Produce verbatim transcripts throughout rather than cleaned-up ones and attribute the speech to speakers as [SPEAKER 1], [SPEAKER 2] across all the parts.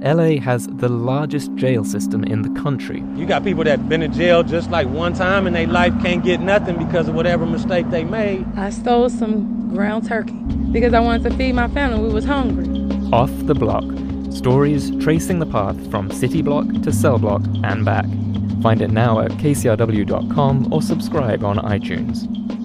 [SPEAKER 1] L A has the largest jail system in the country.
[SPEAKER 2] You got people that been in jail just like one time in their life, can't get nothing because of whatever mistake they made.
[SPEAKER 3] I stole some ground turkey because I wanted to feed my family. We was hungry.
[SPEAKER 1] Off the Block. Stories tracing the path from city block to cell block and back. Find it now at K C R W dot com or subscribe on iTunes.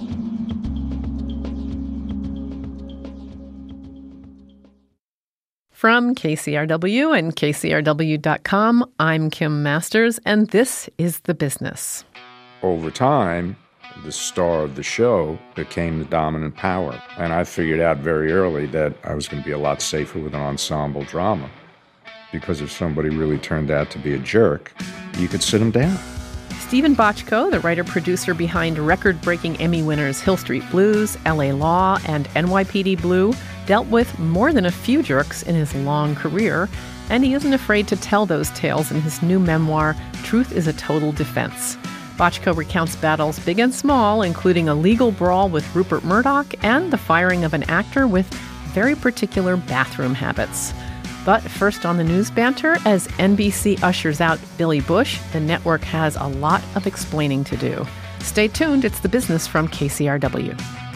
[SPEAKER 4] From K C R W and K C R W dot com, I'm Kim Masters, and this is The Business.
[SPEAKER 5] Over time, the star of the show became the dominant power. And I figured out very early that I was going to be a lot safer with an ensemble drama. Because if somebody really turned out to be a jerk, you could sit them down.
[SPEAKER 4] Stephen Bochco, the writer-producer behind record-breaking Emmy winners Hill Street Blues, L A Law, and N Y P D Blue, dealt with more than a few jerks in his long career, and he isn't afraid to tell those tales in his new memoir, Truth is a Total Defense. Bochco recounts battles big and small, including a legal brawl with Rupert Murdoch and the firing of an actor with very particular bathroom habits. But first on the news banter, as N B C ushers out Billy Bush, the network has a lot of explaining to do. Stay tuned, it's The Business from K C R W.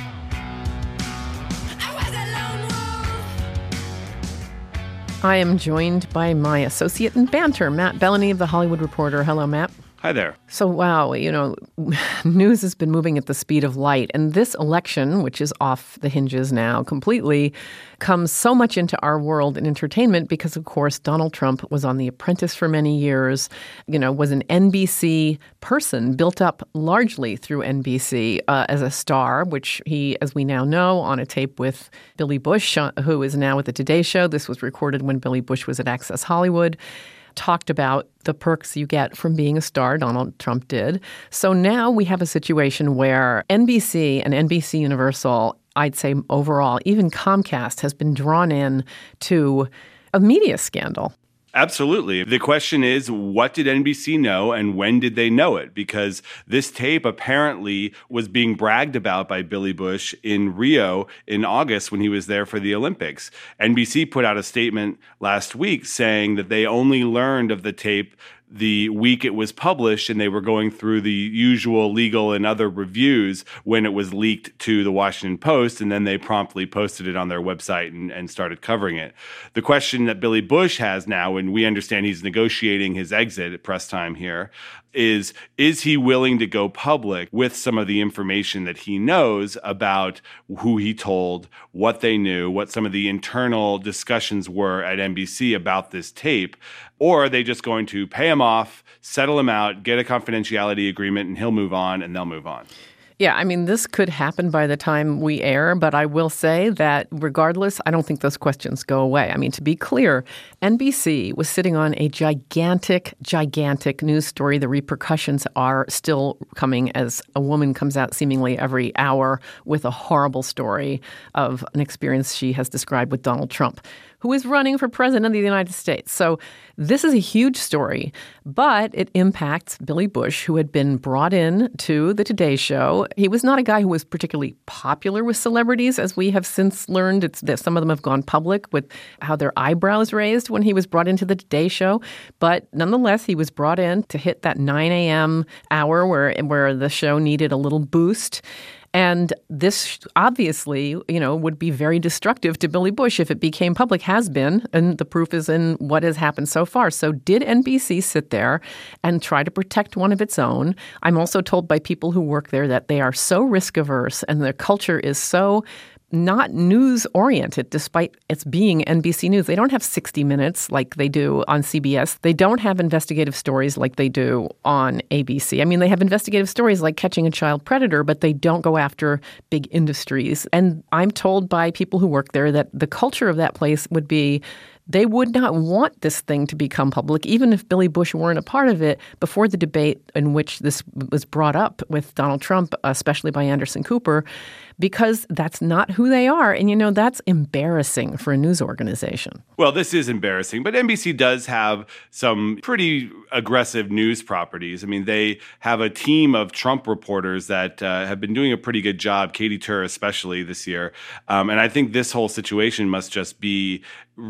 [SPEAKER 4] I am joined by my associate in banter, Matt Bellany of The Hollywood Reporter. Hello, Matt.
[SPEAKER 6] Hi there.
[SPEAKER 4] So, wow, you know, news has been moving at the speed of light. And this election, which is off the hinges now completely, comes so much into our world in entertainment because, of course, Donald Trump was on The Apprentice for many years, you know, was an N B C person, built up largely through N B C uh, as a star, which he, as we now know, on a tape with Billy Bush, uh, who is now at the Today Show. This was recorded when Billy Bush was at Access Hollywood. Talked about the perks you get from being a star, Donald Trump did. So now we have a situation where N B C and N B C Universal, I'd say overall, even Comcast has been drawn in to a media scandal.
[SPEAKER 6] Absolutely. The question is, what did N B C know and when did they know it? Because this tape apparently was being bragged about by Billy Bush in Rio in August when he was there for the Olympics. N B C put out a statement last week saying that they only learned of the tape the week it was published, and they were going through the usual legal and other reviews when it was leaked to the Washington Post, and then they promptly posted it on their website and, and started covering it. The question that Billy Bush has now, and we understand he's negotiating his exit at press time here, is, is he willing to go public with some of the information that he knows about who he told, what they knew, what some of the internal discussions were at N B C about this tape? Or are they just going to pay him off, settle him out, get a confidentiality agreement, and he'll move on, and they'll move on?
[SPEAKER 4] Yeah, I mean, this could happen by the time we air, but I will say that regardless, I don't think those questions go away. I mean, to be clear, N B C was sitting on a gigantic, gigantic news story. The repercussions are still coming as a woman comes out seemingly every hour with a horrible story of an experience she has described with Donald Trump, who is running for president of the United States. So this is a huge story, but it impacts Billy Bush, who had been brought in to the Today Show. He was not a guy who was particularly popular with celebrities, as we have since learned. It's that some of them have gone public with how their eyebrows raised when he was brought into the Today Show. But nonetheless, he was brought in to hit that nine a.m. hour where, where the show needed a little boost. And this obviously, you know, would be very destructive to Billy Bush if it became public, has been, and the proof is in what has happened so far. So did N B C sit there and try to protect one of its own? I'm also told by people who work there that they are so risk averse and their culture is so not news-oriented, despite it's being N B C News. They don't have sixty minutes like they do on C B S. They don't have investigative stories like they do on A B C. I mean, they have investigative stories like catching a child predator, but they don't go after big industries. And I'm told by people who work there that the culture of that place would be they would not want this thing to become public, even if Billy Bush weren't a part of it, before the debate in which this was brought up with Donald Trump, especially by Anderson Cooper, because that's not who they are. And, you know, that's embarrassing for a news organization.
[SPEAKER 6] Well, this is embarrassing, but N B C does have some pretty aggressive news properties. I mean, they have a team of Trump reporters that uh, have been doing a pretty good job, Katie Tur especially this year. Um, and I think this whole situation must just be really embarrassing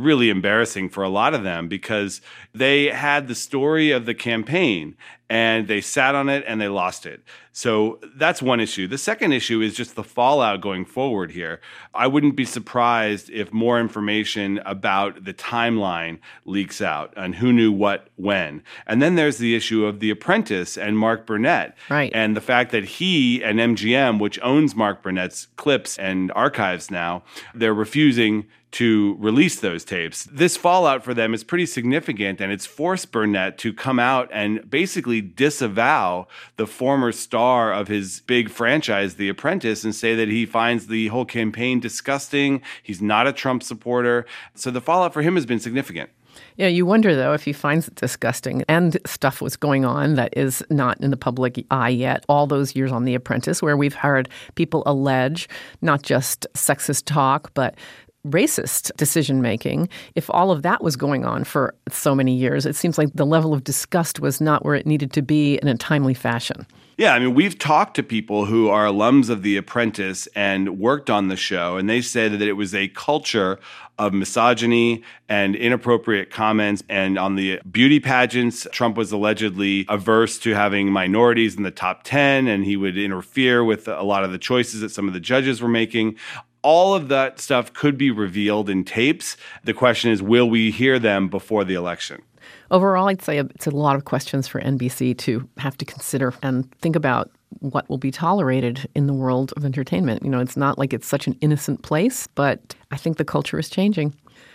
[SPEAKER 6] embarrassing for a lot of them because they had the story of the campaign and they sat on it and they lost it. So that's one issue. The second issue is just the fallout going forward here. I wouldn't be surprised if more information about the timeline leaks out and who knew what when. And then there's the issue of The Apprentice and Mark Burnett.
[SPEAKER 4] Right.
[SPEAKER 6] And the fact that he and M G M, which owns Mark Burnett's clips and archives now, they're refusing to release those tapes. This fallout for them is pretty significant, and it's forced Burnett to come out and basically disavow the former star of his big franchise, The Apprentice, and say that he finds the whole campaign disgusting. He's not a Trump supporter. So the fallout for him has been significant.
[SPEAKER 4] Yeah, you wonder, though, if he finds it disgusting and stuff was going on that is not in the public eye yet, all those years on The Apprentice, where we've heard people allege not just sexist talk, but racist decision-making. If all of that was going on for so many years, it seems like the level of disgust was not where it needed to be in a timely fashion.
[SPEAKER 6] Yeah, I mean, we've talked to people who are alums of The Apprentice and worked on the show, and they said that it was a culture of misogyny and inappropriate comments. And on the beauty pageants, Trump was allegedly averse to having minorities in the top ten, and he would interfere with a lot of the choices that some of the judges were making. All of that stuff could be revealed in tapes. The question is, will we hear them before the election?
[SPEAKER 4] Overall, I'd say it's a lot of questions for N B C to have to consider and think about what will be tolerated in the world of entertainment. You know, it's not like it's such an innocent place, but I think the culture is changing.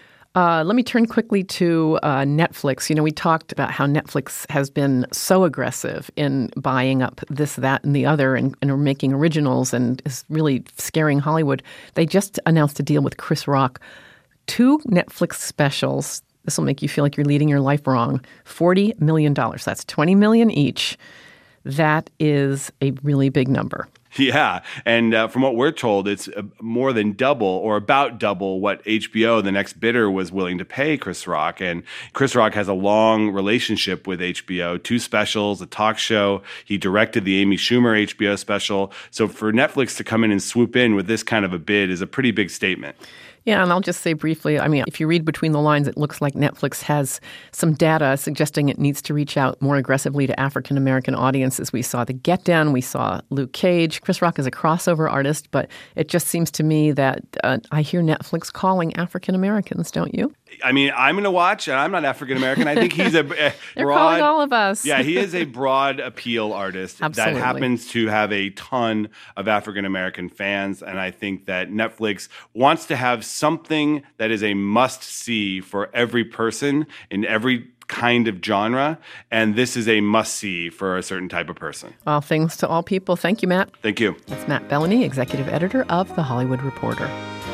[SPEAKER 4] Uh, let me turn quickly to uh, Netflix. You know, we talked about how Netflix has been so aggressive in buying up this, that, and the other and, and are making originals and is really scaring Hollywood. They just announced a deal with Chris Rock. Two Netflix specials. This will make you feel like you're leading your life wrong. forty million dollars. That's twenty million dollars each. That is a really big number.
[SPEAKER 6] Yeah, and uh, from what we're told, it's uh, more than double or about double what H B O, the next bidder, was willing to pay Chris Rock. And Chris Rock has a long relationship with H B O, two specials, a talk show. He directed the Amy Schumer H B O special. So for Netflix to come in and swoop in with this kind of a bid is a pretty big statement.
[SPEAKER 4] Yeah, and I'll just say briefly, I mean, if you read between the lines, it looks like Netflix has some data suggesting it needs to reach out more aggressively to African-American audiences. We saw The Get Down, we saw Luke Cage. Chris Rock is a crossover artist, but it just seems to me that uh, I hear Netflix calling African-Americans, don't you?
[SPEAKER 6] I mean, I'm going to watch, and I'm not African-American. I think he's a, a
[SPEAKER 4] They're
[SPEAKER 6] broad...
[SPEAKER 4] calling all of us.
[SPEAKER 6] Yeah, he is a broad appeal artist
[SPEAKER 4] Absolutely.
[SPEAKER 6] that happens to have a ton of African-American fans, and I think that Netflix wants to have something that is a must-see for every person in every kind of genre, and this is a must-see for a certain type of person.
[SPEAKER 4] All things to all people. Thank you, Matt.
[SPEAKER 6] Thank you.
[SPEAKER 4] That's Matt Bellany, executive editor of The Hollywood Reporter.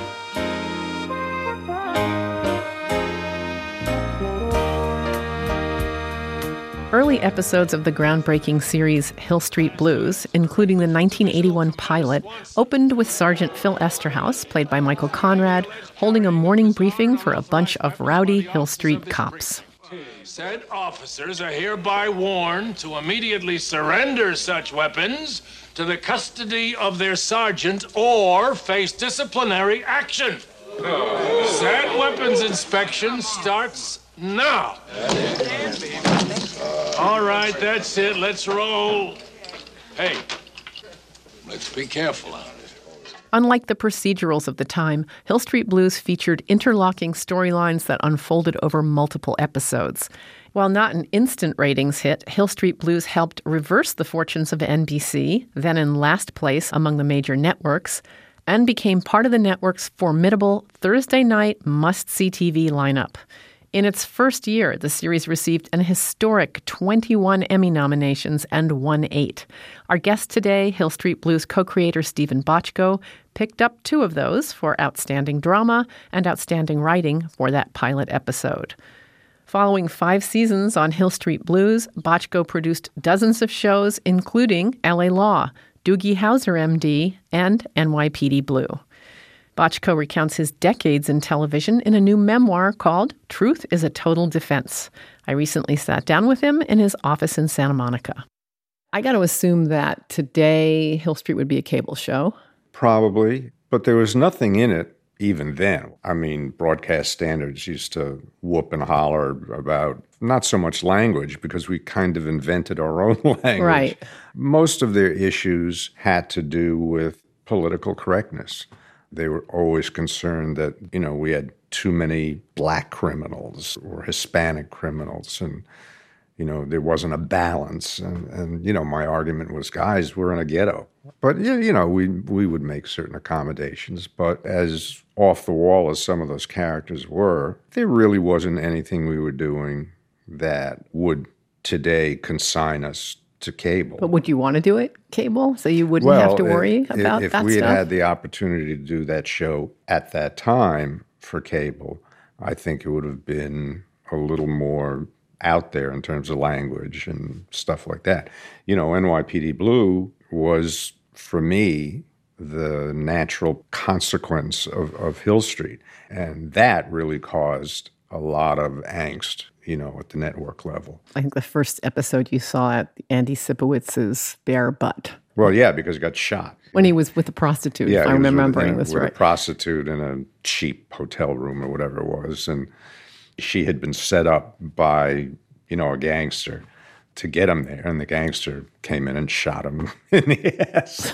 [SPEAKER 4] Early episodes of the groundbreaking series Hill Street Blues, including the nineteen eighty-one pilot, opened with Sergeant Phil Esterhaus, played by Michael Conrad, holding a morning briefing for a bunch of rowdy Hill Street cops.
[SPEAKER 7] Said officers are hereby warned to immediately surrender such weapons to the custody of their sergeant or face disciplinary action. Said weapons inspection starts now. All right, that's it. Let's roll. Hey, let's be careful out there.
[SPEAKER 4] Unlike the procedurals of the time, Hill Street Blues featured interlocking storylines that unfolded over multiple episodes. While not an instant ratings hit, Hill Street Blues helped reverse the fortunes of N B C, then in last place among the major networks, and became part of the network's formidable Thursday night must-see T V lineup. In its first year, the series received an historic twenty-one Emmy nominations and won eight. Our guest today, Hill Street Blues co-creator Steven Bochco, picked up two of those for outstanding drama and outstanding writing for that pilot episode. Following five seasons on Hill Street Blues, Bochco produced dozens of shows, including L A Law, Doogie Howser, M D, and N Y P D Blue. Bochco recounts his decades in television in a new memoir called Truth is a Total Defense. I recently sat down with him in his office in Santa Monica. I got to assume that today Hill Street would be a cable show.
[SPEAKER 5] Probably, but there was nothing in it, even then. I mean, broadcast standards used to whoop and holler about not so much language, because we kind of invented our own language.
[SPEAKER 4] Right.
[SPEAKER 5] Most of their issues had to do with political correctness. They were always concerned that, you know, we had too many black criminals or Hispanic criminals, and, you know, there wasn't a balance. And, and you know, my argument was, guys, we're in a ghetto. But, you know, we we would make certain accommodations. But as off the wall as some of those characters were, there really wasn't anything we were doing that would today consign us to cable.
[SPEAKER 4] But would you want to do it, cable, so you wouldn't
[SPEAKER 5] well,
[SPEAKER 4] have to worry
[SPEAKER 5] if,
[SPEAKER 4] about
[SPEAKER 5] if
[SPEAKER 4] that
[SPEAKER 5] we
[SPEAKER 4] stuff?
[SPEAKER 5] had had the opportunity to do that show at that time for cable, I think it would have been a little more out there in terms of language and stuff like that. You know, N Y P D Blue was, for me, the natural consequence of, of Hill Street. And that really caused a lot of angst, you know, at the network level.
[SPEAKER 4] I think the first episode you saw at Andy Sipowitz's bare butt.
[SPEAKER 5] Well, yeah, because he got shot.
[SPEAKER 4] When he was with a prostitute,
[SPEAKER 5] yeah,
[SPEAKER 4] if I'm
[SPEAKER 5] he was
[SPEAKER 4] remembering
[SPEAKER 5] with,
[SPEAKER 4] this
[SPEAKER 5] with
[SPEAKER 4] right.
[SPEAKER 5] a prostitute in a cheap hotel room or whatever it was. And she had been set up by, you know, a gangster to get him there. And the gangster came in and shot him in the ass.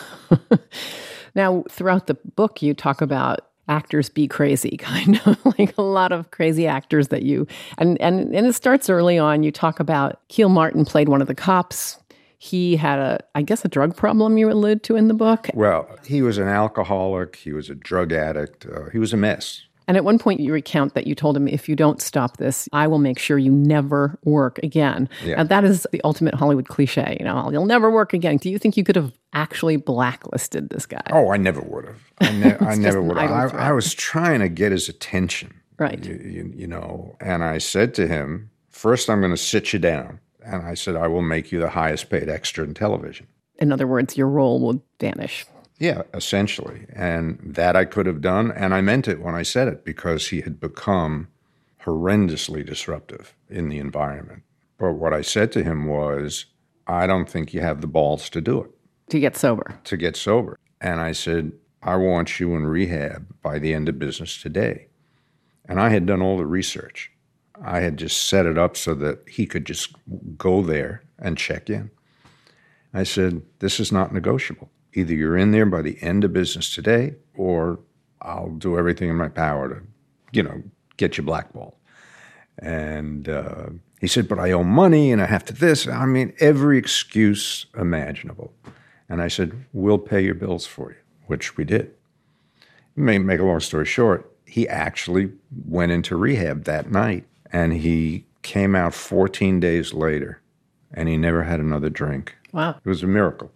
[SPEAKER 4] Now, throughout the book, you talk about actors be crazy, kind of like a lot of crazy actors that you, and, and, and it starts early on. You talk about Keel Martin played one of the cops. He had a, I guess, a drug problem you allude to in the book.
[SPEAKER 5] Well, he was an alcoholic. He was a drug addict. Uh, he was a mess.
[SPEAKER 4] And at one point you recount that you told him, if you don't stop this, I will make sure you never work again.
[SPEAKER 5] Yeah.
[SPEAKER 4] And that is the ultimate Hollywood cliche, you know, you'll never work again. Do you think you could have actually blacklisted this guy?
[SPEAKER 5] Oh, I never would have. I, ne- I
[SPEAKER 4] just
[SPEAKER 5] never
[SPEAKER 4] an
[SPEAKER 5] would have.
[SPEAKER 4] idle
[SPEAKER 5] I,
[SPEAKER 4] threat.
[SPEAKER 5] I was trying to get his attention.
[SPEAKER 4] Right.
[SPEAKER 5] You, you, you know, and I said to him, first I'm going to sit you down. And I said, I will make you the highest paid extra in television.
[SPEAKER 4] In other words, your role will vanish.
[SPEAKER 5] Yeah, essentially. And that I could have done. And I meant it when I said it, because he had become horrendously disruptive in the environment. But what I said to him was, I don't think you have the balls to do it.
[SPEAKER 4] To get sober.
[SPEAKER 5] To get sober. And I said, I want you in rehab by the end of business today. And I had done all the research. I had just set it up so that he could just go there and check in. I said, this is not negotiable. Either you're in there by the end of business today, or I'll do everything in my power to, you know, get you blackballed. And uh, he said, but I owe money and I have to this. I mean, every excuse imaginable. And I said, we'll pay your bills for you, which we did. Make, make a long story short, he actually went into rehab that night, and he came out fourteen days later, and he never had another drink.
[SPEAKER 4] Wow.
[SPEAKER 5] It was a miracle.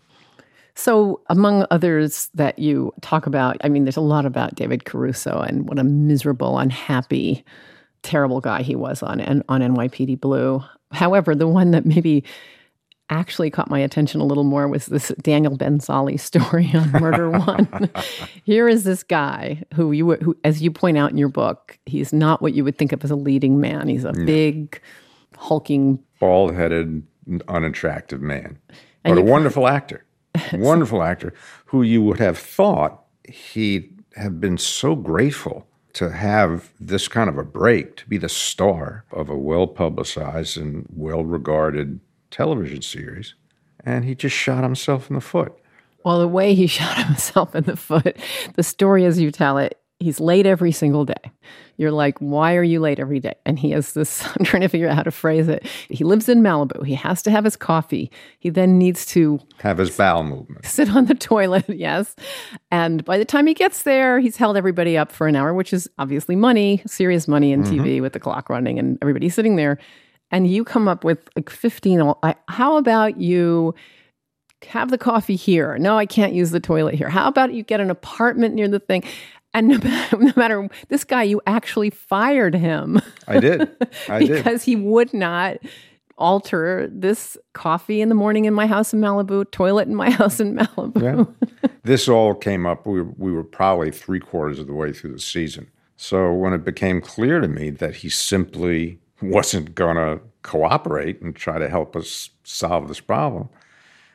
[SPEAKER 4] So among others that you talk about, I mean, there's a lot about David Caruso and what a miserable, unhappy, terrible guy he was on, on N Y P D Blue. However, the one that maybe actually caught my attention a little more was this Daniel Benzali story on Murder One. Here is this guy who, you who, as you point out in your book, he's not what you would think of as a leading man. He's a big, hulking,
[SPEAKER 5] bald-headed, unattractive man,
[SPEAKER 4] And
[SPEAKER 5] but a
[SPEAKER 4] you-
[SPEAKER 5] wonderful actor. Wonderful actor who you would have thought he'd have been so grateful to have this kind of a break, to be the star of a well-publicized and well-regarded television series, and he just shot himself in the foot.
[SPEAKER 4] Well, the way he shot himself in the foot, the story as you tell it, he's late every single day. You're like, why are you late every day? And he has this, I'm trying to figure out how to phrase it. He lives in Malibu. He has to have his coffee. He then needs to
[SPEAKER 5] Have his bowel movement.
[SPEAKER 4] sit on the toilet, yes. And by the time he gets there, he's held everybody up for an hour, which is obviously money, serious money in T V with the clock running and everybody sitting there. And you come up with like fifteen, I- how about you have the coffee here? No, I can't use the toilet here. How about you get an apartment near the thing? And no matter, no matter this guy, you actually fired him.
[SPEAKER 5] I did. I did.
[SPEAKER 4] Because he would not alter this coffee in the morning in my house in Malibu, toilet in my house in Malibu.
[SPEAKER 5] Yeah. This all came up, we were, we were probably three quarters of the way through the season. So when it became clear to me that he simply wasn't going to cooperate and try to help us solve this problem,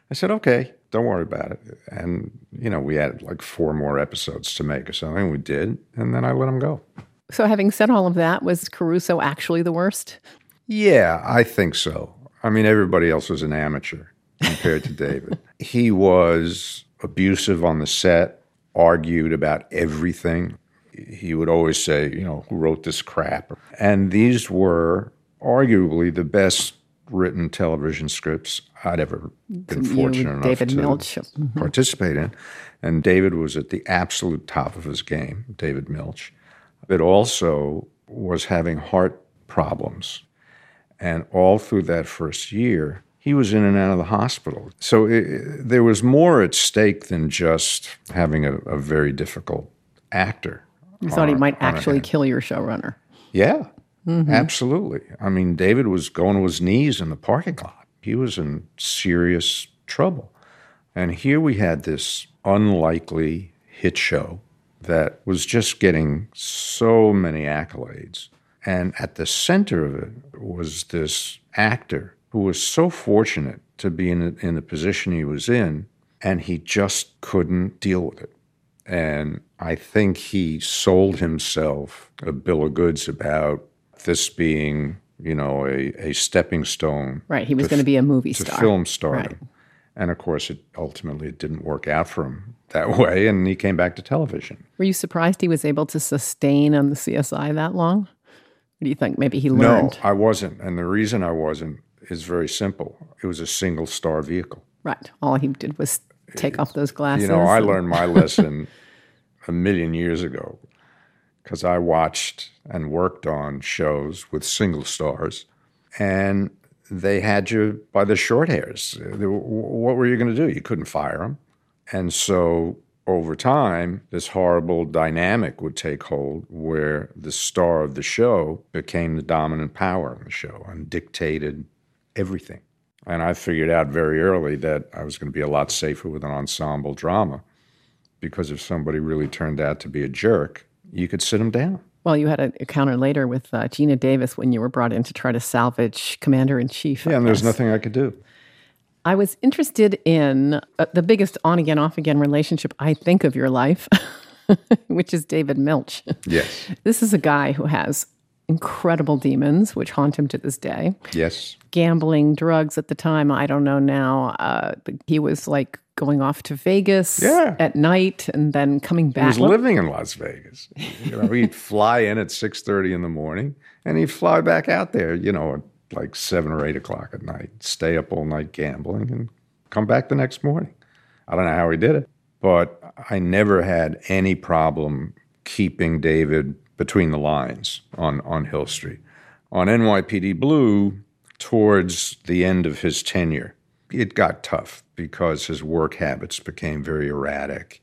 [SPEAKER 5] I said, okay, don't worry about it. And, you know, we had like four more episodes to make or something. We did. And then I let him go.
[SPEAKER 4] So having said all of that, was Caruso actually the worst?
[SPEAKER 5] Yeah, I think so. I mean, everybody else was an amateur compared to David. He was abusive on the set, argued about everything. He would always say, you know, who wrote this crap? And these were arguably the best written television scripts I'd ever been
[SPEAKER 4] You,
[SPEAKER 5] fortunate enough
[SPEAKER 4] David
[SPEAKER 5] to
[SPEAKER 4] Milch. Mm-hmm.
[SPEAKER 5] participate in. And David was at the absolute top of his game, David Milch. But also was having heart problems. And all through that first year, he was in and out of the hospital. So it, there was more at stake than just having a, a very difficult actor.
[SPEAKER 4] You thought he
[SPEAKER 5] on-
[SPEAKER 4] might
[SPEAKER 5] on a
[SPEAKER 4] actually
[SPEAKER 5] hand.
[SPEAKER 4] kill your showrunner.
[SPEAKER 5] Yeah,
[SPEAKER 4] Mm-hmm.
[SPEAKER 5] absolutely. I mean, David was going to his knees in the parking lot. He was in serious trouble. And here we had this unlikely hit show that was just getting so many accolades. And at the center of it was this actor who was so fortunate to be in the, in the position he was in, and he just couldn't deal with it. And I think he sold himself a bill of goods about this being, you know, a, a stepping stone.
[SPEAKER 4] Right, he was
[SPEAKER 5] to
[SPEAKER 4] going to be a movie
[SPEAKER 5] to
[SPEAKER 4] star.
[SPEAKER 5] film stardom.
[SPEAKER 4] Right.
[SPEAKER 5] And of course, it ultimately it didn't work out for him that way, and he came back to television.
[SPEAKER 4] Were you surprised he was able to sustain on the C S I that long? Or do you think maybe he learned?
[SPEAKER 5] No, I wasn't. And the reason I wasn't is very simple. It was a single star vehicle.
[SPEAKER 4] Right. All he did was take off those glasses.
[SPEAKER 5] You know, I
[SPEAKER 4] and-
[SPEAKER 5] learned my lesson a million years ago because I watched and worked on shows with single stars, and they had you by the short hairs. What were you going to do? You couldn't fire them. And so over time, this horrible dynamic would take hold where the star of the show became the dominant power in the show and dictated everything. And I figured out very early that I was going to be a lot safer with an ensemble drama because if somebody really turned out to be a jerk, you could sit them down.
[SPEAKER 4] Well, you had a encounter later with uh, Gina Davis when you were brought in to try to salvage Commander-in-Chief.
[SPEAKER 5] Yeah,
[SPEAKER 4] I
[SPEAKER 5] and there's
[SPEAKER 4] guess.
[SPEAKER 5] nothing I could do.
[SPEAKER 4] I was interested in uh, the biggest on-again, off-again relationship, I think, of your life, which is David Milch.
[SPEAKER 5] Yes.
[SPEAKER 4] This is a guy who has incredible demons, which haunt him to this day.
[SPEAKER 5] Yes.
[SPEAKER 4] Gambling, drugs at the time, I don't know now. Uh, he was like going off to Vegas
[SPEAKER 5] Yeah.
[SPEAKER 4] at night and then coming back.
[SPEAKER 5] He was
[SPEAKER 4] Well,
[SPEAKER 5] living in Las Vegas. You know, he'd fly in at six thirty in the morning, and he'd fly back out there, you know, at like seven or eight o'clock at night, stay up all night gambling, and come back the next morning. I don't know how he did it, but I never had any problem keeping David between the lines on, on Hill Street. On N Y P D Blue, towards the end of his tenure, it got tough because his work habits became very erratic,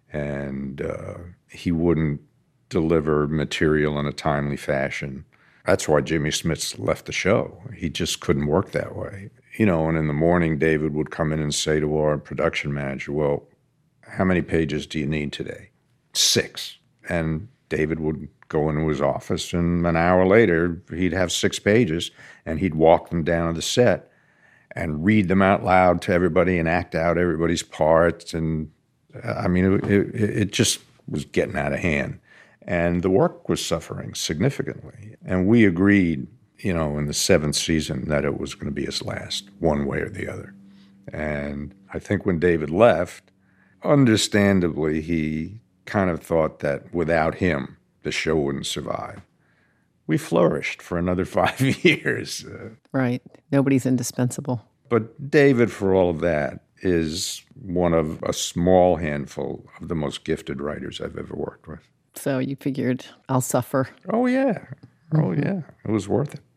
[SPEAKER 5] and uh, he wouldn't deliver material in a timely fashion. That's why Jimmy Smits left the show. He just couldn't work that way. You know, and in the morning, David would come in and say to our production manager, well, how many pages do you need today? Six. And David would go into his office, and an hour later, he'd have six pages, and he'd walk them down to the set and read them out loud to everybody and act out everybody's parts. And, uh, I mean, it, it, it just was getting out of hand. And the work was suffering significantly. And we agreed, you know, in the seventh season that it was going to be his last, one way or the other. And I think when David left, understandably, he kind of thought that without him, the show wouldn't survive. We flourished for another five years. Uh,
[SPEAKER 4] right. Nobody's indispensable.
[SPEAKER 5] but David, for all of that, is one of a small handful of the most gifted writers I've ever worked with.
[SPEAKER 4] So you figured, I'll suffer.
[SPEAKER 5] Oh, yeah. Oh, yeah. It was worth it.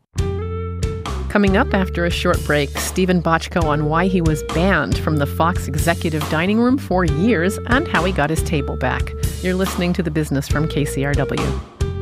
[SPEAKER 4] Coming up after a short break, Stephen Bochco on why he was banned from the Fox executive dining room for years and how he got his table back. You're listening to The Business from K C R W.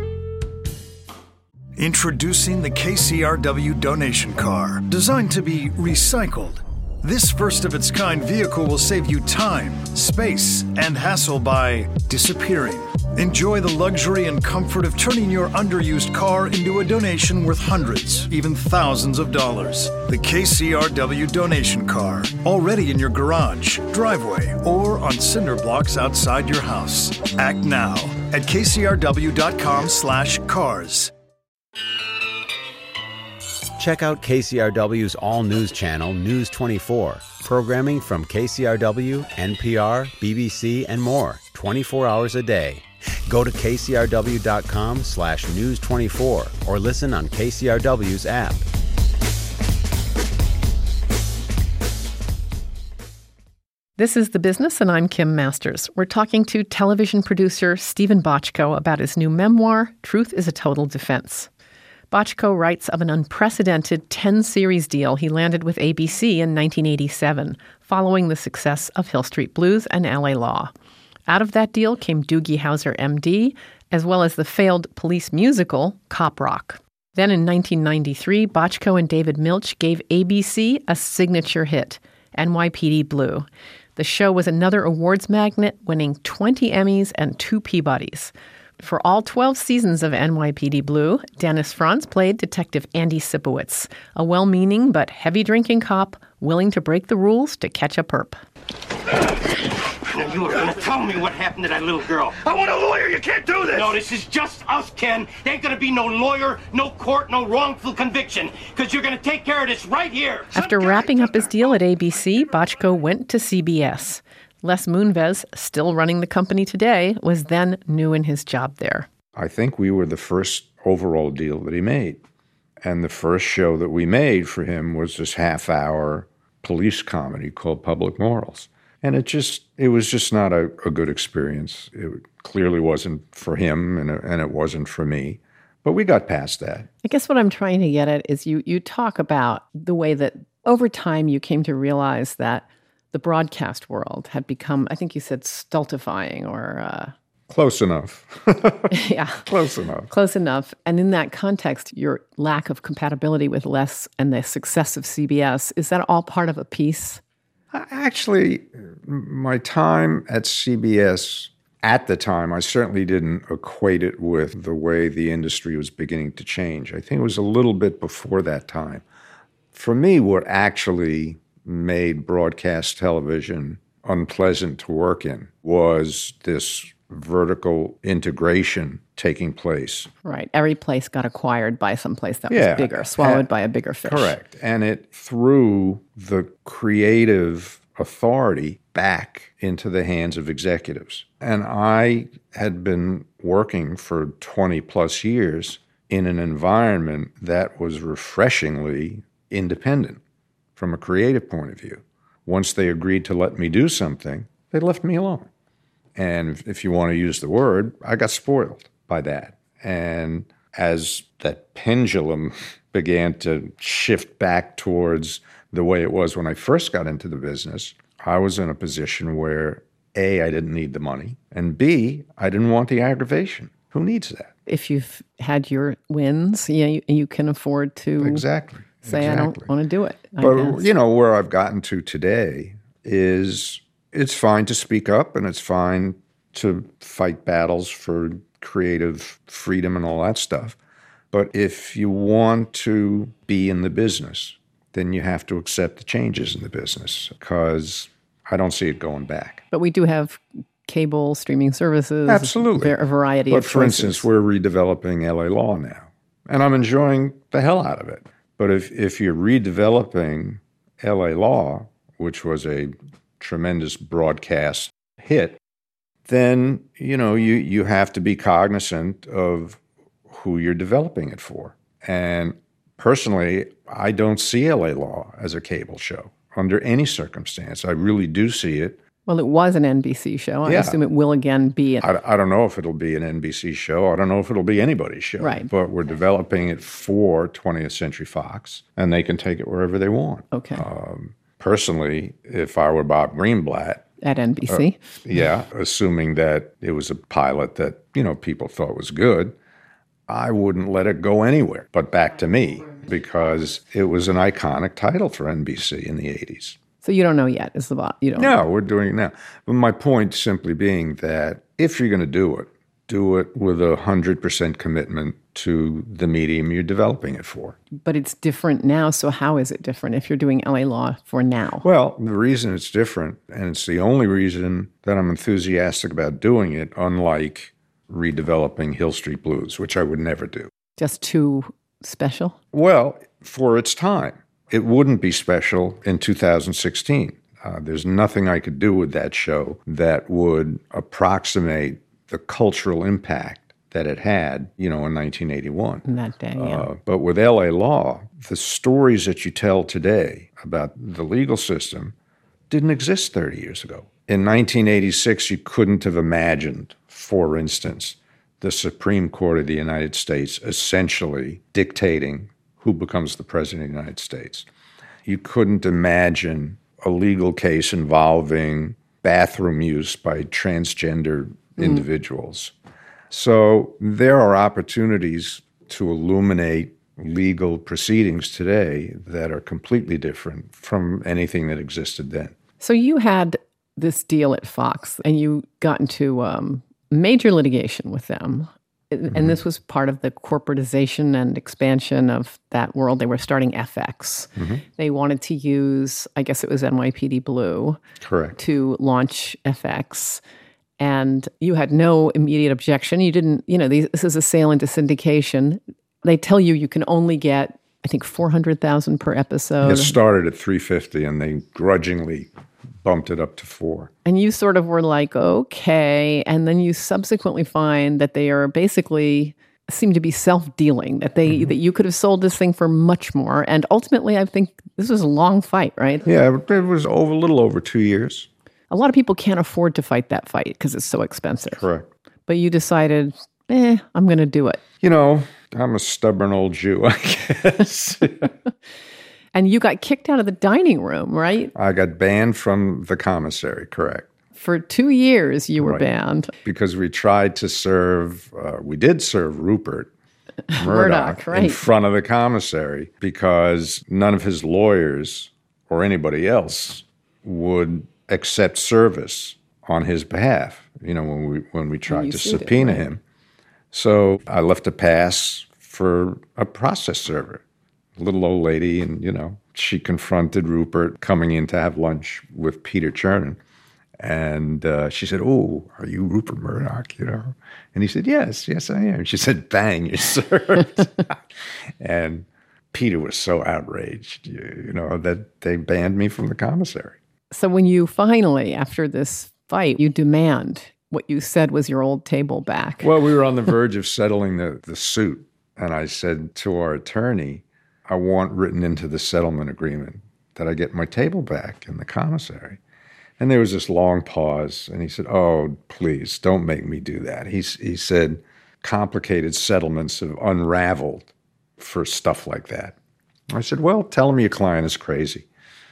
[SPEAKER 8] Introducing the K C R W donation car, designed to be recycled. This first-of-its-kind vehicle will save you time, space, and hassle by disappearing, Enjoy the luxury and comfort of turning your underused car into a donation worth hundreds, even thousands of dollars. The K C R W donation car, already in your garage, driveway, or on cinder blocks outside your house. Act now at K C R W dot com slash cars.
[SPEAKER 9] Check out K C R W's all-news channel, News twenty-four. Programming from K C R W, N P R, B B C, and more, twenty-four hours a day. Go to K C R W dot com slash news twenty-four or listen on K C R W's app.
[SPEAKER 4] This is The Business, and I'm Kim Masters. We're talking to television producer Steven Bochco about his new memoir, Truth is a Total Defense. Bochco writes of an unprecedented ten-series deal he landed with A B C in nineteen eighty-seven, following the success of Hill Street Blues and L A Law. Out of that deal came Doogie Howser, M D, as well as the failed police musical, Cop Rock. Then in nineteen ninety-three, Bochco and David Milch gave A B C a signature hit, N Y P D Blue. The show was another awards magnet, winning twenty Emmys and two Peabodys. For all twelve seasons of N Y P D Blue, Dennis Franz played Detective Andy Sipowicz, a well-meaning but heavy-drinking cop willing to break the rules to catch a perp.
[SPEAKER 10] Now, you are going to tell me what happened to that little girl.
[SPEAKER 11] I want a lawyer. You can't do this.
[SPEAKER 10] No, this is just us, Ken. There ain't going to be no lawyer, no court, no wrongful conviction, because you're going to take care of this right here.
[SPEAKER 4] After wrapping up his deal at A B C, Bochco went to C B S. Les Moonves, still running the company today, was then new in his job there.
[SPEAKER 5] I think we were the first overall deal that he made. And the first show that we made for him was this half-hour police comedy called Public Morals. And it just, it was just not a, a good experience. It clearly wasn't for him, and it, and it wasn't for me. But we got past that.
[SPEAKER 4] I guess what I'm trying to get at is you you talk about the way that over time you came to realize that the broadcast world had become, I think you said, stultifying or... Uh,
[SPEAKER 5] Close enough.
[SPEAKER 4] yeah.
[SPEAKER 5] Close enough.
[SPEAKER 4] Close enough. And in that context, your lack of compatibility with Les and the success of C B S, is that all part of a piece?
[SPEAKER 5] Actually, my time at C B S, at the time, I certainly didn't equate it with the way the industry was beginning to change. I think it was a little bit before that time. For me, what actually made broadcast television unpleasant to work in was this vertical integration taking place.
[SPEAKER 4] Right. Every place got acquired by some place that
[SPEAKER 5] yeah,
[SPEAKER 4] was bigger, swallowed
[SPEAKER 5] and,
[SPEAKER 4] by a bigger fish.
[SPEAKER 5] Correct. And it threw the creative authority back into the hands of executives. And I had been working for twenty plus years in an environment that was refreshingly independent from a creative point of view. Once they agreed to let me do something, they left me alone. And if you want to use the word, I got spoiled by that. And as that pendulum began to shift back towards the way it was when I first got into the business, I was in a position where A, I didn't need the money, and B, I didn't want the aggravation. Who needs that?
[SPEAKER 4] If you've had your wins, yeah, you, you can afford to
[SPEAKER 5] exactly
[SPEAKER 4] say,
[SPEAKER 5] exactly.
[SPEAKER 4] I don't want to do it. I
[SPEAKER 5] but,
[SPEAKER 4] guess.
[SPEAKER 5] you know, where I've gotten to today is it's fine to speak up and it's fine to fight battles for creative freedom and all that stuff. But if you want to be in the business, then you have to accept the changes in the business, because I don't see it going back.
[SPEAKER 4] But we do have cable streaming services.
[SPEAKER 5] Absolutely.
[SPEAKER 4] A variety
[SPEAKER 5] but
[SPEAKER 4] of
[SPEAKER 5] for
[SPEAKER 4] choices.
[SPEAKER 5] instance, we're redeveloping L A Law now, and I'm enjoying the hell out of it. But if, if you're redeveloping L A Law, which was a tremendous broadcast hit, then, you know, you, you have to be cognizant of who you're developing it for. And personally, I don't see L A Law as a cable show under any circumstance. I really do see it.
[SPEAKER 4] Well, it was an N B C show. I
[SPEAKER 5] yeah.
[SPEAKER 4] assume it will again be. An-
[SPEAKER 5] I, I don't know if it'll be an N B C show. I don't know if it'll be anybody's show.
[SPEAKER 4] Right.
[SPEAKER 5] But we're developing it for twentieth Century Fox, and they can take it wherever they want.
[SPEAKER 4] Okay.
[SPEAKER 5] Um, personally, if I were Bob Greenblatt,
[SPEAKER 4] at N B C.
[SPEAKER 5] Uh, yeah, assuming that it was a pilot that, you know, people thought was good, I wouldn't let it go anywhere but back to me, because it was an iconic title for N B C in the eighties.
[SPEAKER 4] So you don't know yet, is the bot? You don't
[SPEAKER 5] No,
[SPEAKER 4] know.
[SPEAKER 5] we're doing it now. But my point simply being that if you're going to do it, do it with a one hundred percent commitment to the medium you're developing it for.
[SPEAKER 4] But it's different now, so how is it different if you're doing L A Law for now?
[SPEAKER 5] Well, the reason it's different, and it's the only reason that I'm enthusiastic about doing it, unlike redeveloping Hill Street Blues, which I would never do.
[SPEAKER 4] Just too special?
[SPEAKER 5] Well, for its time. It wouldn't be special in two thousand sixteen. Uh, there's nothing I could do with that show that would approximate the cultural impact that it had, you know, in nineteen eighty-one.
[SPEAKER 4] In that day, yeah.
[SPEAKER 5] Uh, but with L A Law, the stories that you tell today about the legal system didn't exist thirty years ago. In nineteen eighty-six, you couldn't have imagined, for instance, the Supreme Court of the United States essentially dictating who becomes the president of the United States. You couldn't imagine a legal case involving bathroom use by transgender mm. individuals. So there are opportunities to illuminate legal proceedings today that are completely different from anything that existed then.
[SPEAKER 4] So you had this deal at Fox, and you got into um, major litigation with them. Mm-hmm. And this was part of the corporatization and expansion of that world. They were starting F X. Mm-hmm. They wanted to use, I guess it was N Y P D Blue.
[SPEAKER 5] Correct.
[SPEAKER 4] To launch F X. And you had no immediate objection. You didn't, you know, these, this is a sale into syndication. They tell you you can only get, I think, four hundred thousand dollars per episode.
[SPEAKER 5] It started at three hundred fifty thousand dollars, and they grudgingly bumped it up to four.
[SPEAKER 4] And you sort of were like, okay. And then you subsequently find that they are basically seem to be self-dealing, that they mm-hmm. that you could have sold this thing for much more. And ultimately, I think this was a long fight, right?
[SPEAKER 5] Yeah, it was over a little over two years.
[SPEAKER 4] A lot of people can't afford to fight that fight because it's so expensive.
[SPEAKER 5] Correct.
[SPEAKER 4] But you decided, eh, I'm going to do it.
[SPEAKER 5] You know, I'm a stubborn old Jew, I guess.
[SPEAKER 4] And you got kicked out of the dining room, right?
[SPEAKER 5] I got banned from the commissary, correct.
[SPEAKER 4] For two years, you were
[SPEAKER 5] right.
[SPEAKER 4] banned.
[SPEAKER 5] Because we tried to serve, uh, we did serve Rupert Murdoch,
[SPEAKER 4] Murdoch right.
[SPEAKER 5] in front of the commissary because none of his lawyers or anybody else would accept service on his behalf, you know, when we when we tried to subpoena him. Right. So I left a pass for a process server. Little old lady, and, you know, she confronted Rupert coming in to have lunch with Peter Chernin. And uh, she said, oh, are you Rupert Murdoch, you know? And he said, yes, yes, I am. She said, bang, you're served. And Peter was so outraged, you, you know, that they banned me from the commissary.
[SPEAKER 4] So when you finally, after this fight, you demand what you said was your old table back.
[SPEAKER 5] Well, we were on the verge of settling the, the suit. And I said to our attorney, I want written into the settlement agreement that I get my table back in the commissary. And there was this long pause, and he said, oh, please, don't make me do that. He, he said, complicated settlements have unraveled for stuff like that. I said, well, tell him your client is crazy.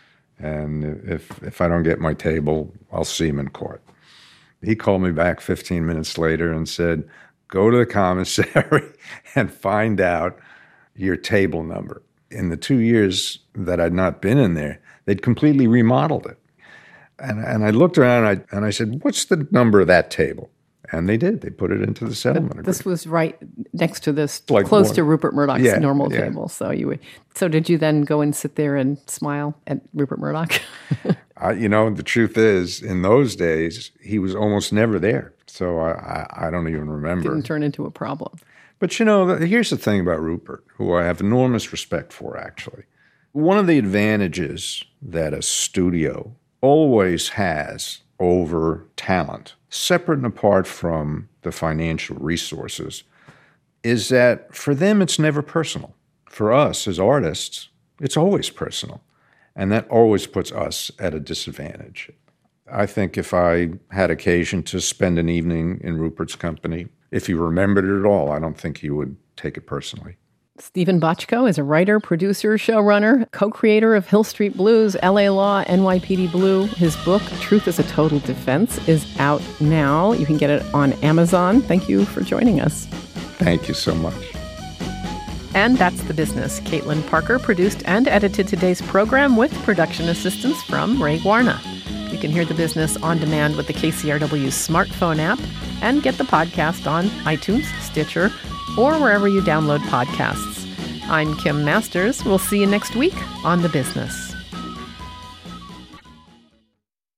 [SPEAKER 5] And if if I don't get my table, I'll see him in court. He called me back fifteen minutes later and said, go to the commissary and find out your table number. In the two years that I'd not been in there, they'd completely remodeled it. And and I looked around and I, and I said, what's the number of that table? And they did. They put it into the settlement agreement.
[SPEAKER 4] This was right next to this,
[SPEAKER 5] like
[SPEAKER 4] close
[SPEAKER 5] one,
[SPEAKER 4] to Rupert Murdoch's
[SPEAKER 5] yeah,
[SPEAKER 4] normal
[SPEAKER 5] yeah.
[SPEAKER 4] table. So you would. So did you then go and sit there and smile at Rupert Murdoch?
[SPEAKER 5] I, you know, the truth is, in those days, he was almost never there. So I, I, I don't even remember.
[SPEAKER 4] Didn't turn into a problem.
[SPEAKER 5] But, you know, here's the thing about Rupert, who I have enormous respect for, actually. One of the advantages that a studio always has over talent, separate and apart from the financial resources, is that for them, it's never personal. For us as artists, it's always personal. And that always puts us at a disadvantage. I think if I had occasion to spend an evening in Rupert's company, if he remembered it at all, I don't think he would take it personally.
[SPEAKER 4] Stephen Bochco is a writer, producer, showrunner, co-creator of Hill Street Blues, L A Law, N Y P D Blue. His book, Truth is a Total Defense, is out now. You can get it on Amazon. Thank you for joining us.
[SPEAKER 5] Thank you so much.
[SPEAKER 4] And that's The Business. Caitlin Parker produced and edited today's program with production assistance from Ray Guarna. You You can hear The Business on demand with the K C R W smartphone app and get the podcast on iTunes, Stitcher, or wherever you download podcasts. I'm Kim Masters. We'll see you next week on The Business.